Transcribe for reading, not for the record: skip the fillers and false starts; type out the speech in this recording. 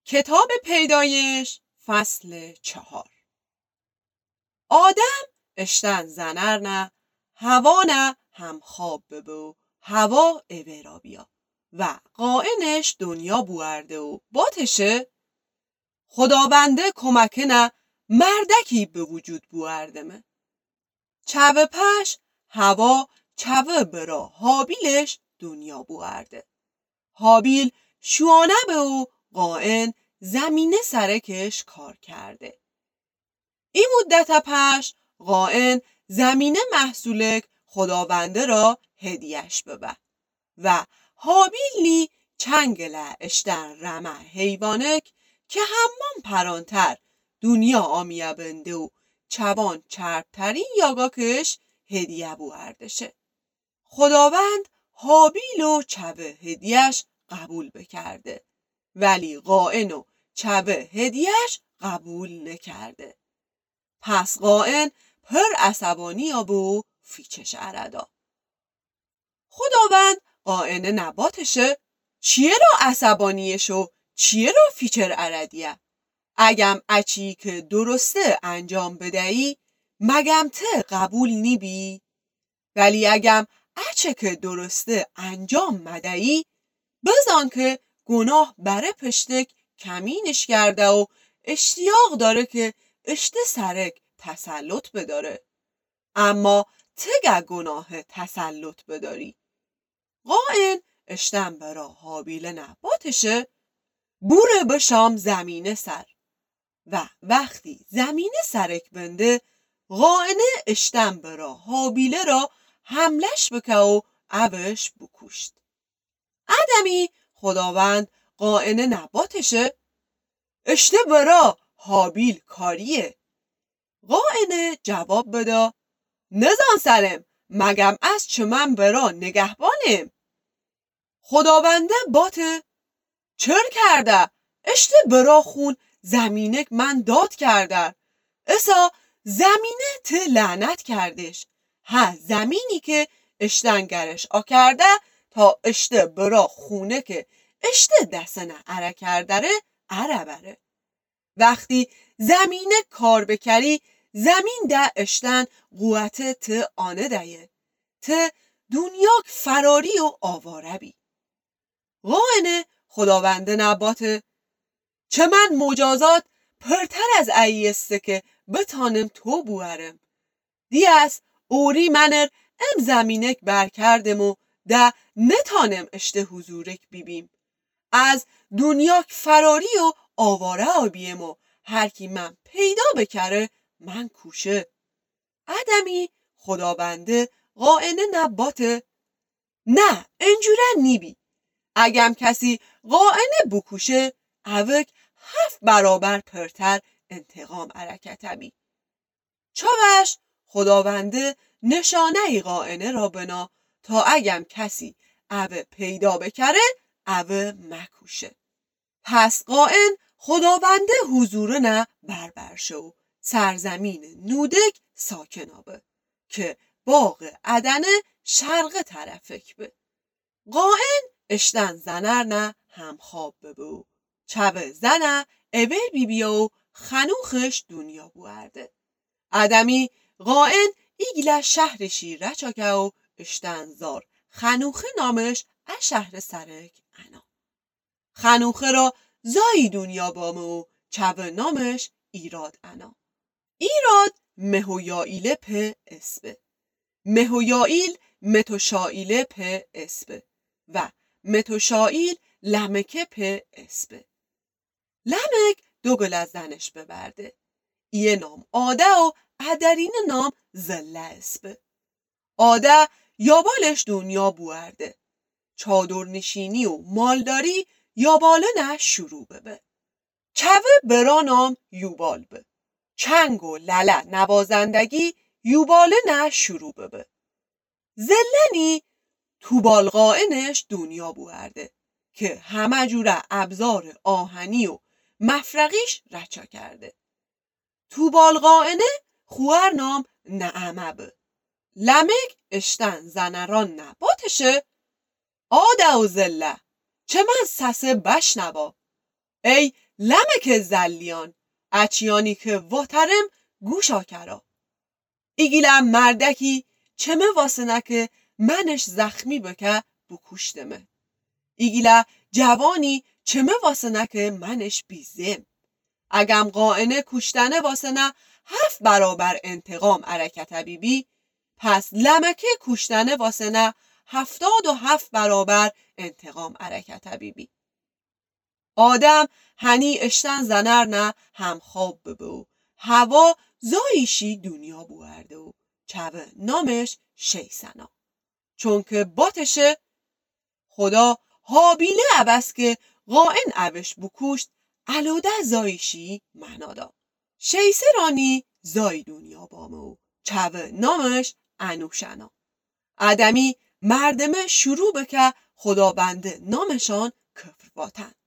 کتاب پیدایش فصل 4. آدم اشتن زنر نه هوا نه هم خواب ببو هوا اوه را بیا و قائنش دنیا بوارده و باتشه خداونده کمکه نه مردکی به وجود بواردمه چوه پش هوا چوه برا حابیلش دنیا بوارده حابیل شوانه به و قائن زمینه سرکش کار کرده این مدت پش قائن زمینه محصولک خداونده را هدیهش ببه و حابیل چنگله اشتن رمه حیوانک که همون پرانتر دنیا آمیه بنده و چوان چربترین یاگاکش هدیه بوردشه خداوند حابیل و چوه هدیهش قبول بکرده ولی قائن و چوه هدیهش قبول نکرده پس قائن پر عصبانی و فیچش اردا خداوند قائن نباتشه چیه را عصبانیشو چیه را فیچر اردیه اگم اچی که درسته انجام بدهی مگم ته قبول نیبی ولی اگم اچه که درسته انجام مدهی بزان که گناه بره پشتک کمینش کرده و اشتیاق داره که اشته سرک تسلط بداره اما تگه گناه تسلط بداری قائن اشتن برا حابیل نباتشه بوره بشام زمینه سر و وقتی زمینه سرک بنده قائنه اشتن برا حابیله را حملش بکه و اوش بکشت آدمی خداوند قائنه نباتشه اشته برا حابیل کاریه قائنه جواب بده نزان سرم مگم از چه من برا نگهبانم خداونده باته چر کرده اشته برا خون زمینک من داد کرده اسا زمینه ته لعنت کردش ها زمینی که اشتنگرش کرده تا اشته برا خونه که اشته دستنه اره کردره اره بره وقتی زمینه کار بکری زمین ده اشتن قوت ته آنه دهیه ته دنیاک فراری و آواره بی قائنه خداونده نباته چه من مجازات پرتر از ایسته که بتانم تو بوارم دیاس اوری منر ام زمینک برکردم و ده نتانم اشته حضورک بیبیم از دنیاک فراری و آواره آبیم و هر کی من پیدا بکره من کوشه آدمی خداونده قائنه نباته نه انجوره نیبی اگم کسی قائنه بکوشه اوک 7 برابر پرتر انتقام حرکت بی چاوش خداونده نشانه قائنه را بنا تا اگم کسی اوه پیدا بکره اوه مکوشه پس قائن خداونده حضور نه برشو سرزمین نودک ساکن آبه که باغ عدنه شرق طرفک به قائن اشتن زنر نه هم خواب ببو چوه زنه اوه بیبیه و خنوخش دنیا بوارده آدمی قائن ایگله شهرشی رچاکه و اشتن زار خنوخه نامش از شهر سرک انا خنوخه را زایی دنیا بامه و چوه نامش ایراد انا ایراد مهویائیل په اسبه مهویائیل متوشائیل په اسبه و متوشائیل لمکه په اسبه لمک دو گل از زنش ببرده یه نام آده و ادرین نام زله اسبه آده یابالش دنیا بوارده چادر نشینی و مالداری یاباله نه شروع ببه چوه برا نام یوبال به چنگ و لله نوازندگی یوباله نه شروع ببه زلنی توبال قائنش دنیا بوارده که همه جوره ابزار آهنی و مفرقیش رچا کرده توبال قائنه خوار نام نعمه به لمک اشتن زنران نباتشه آده و زله چه من سسه بشنوا ای لمک زلیان اچیانی که واترم گوشا کرا. ایگیلا مردکی چمه واسنه که منش زخمی بکه بکشتمه. ایگیلا جوانی چمه واسنه که منش بیزم. اگم قائنه کشتنه واسنه 7 برابر انتقام حرکت بیبی، پس لمکه کشتنه واسنه 77 برابر انتقام حرکت بیبی. آدم هنی اشتن زنر نه هم خواب ببو. هوا زایشی دنیا بورده و چوه نامش شیسنا. چون که باتشه خدا هابیله عبس که قائن عوش بکشت علاده زایشی منادا. شیسه رانی زای دنیا بامو چوه نامش انوشنا. آدمی مردمه شروع بکه خدا بنده نامشان کفر باتن.